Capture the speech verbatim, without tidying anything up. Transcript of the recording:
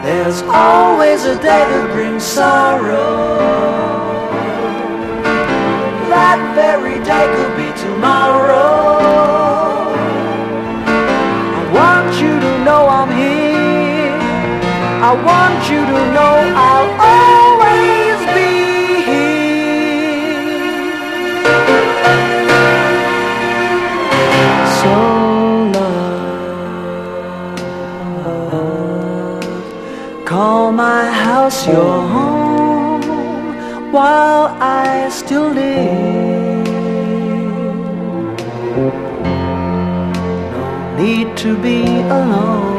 There's always a day that brings sorrow. That very day could be tomorrow. I want you to know I'm here. I want you to know I'll always be here. So love, call my house your home while I still live. No need to be alone.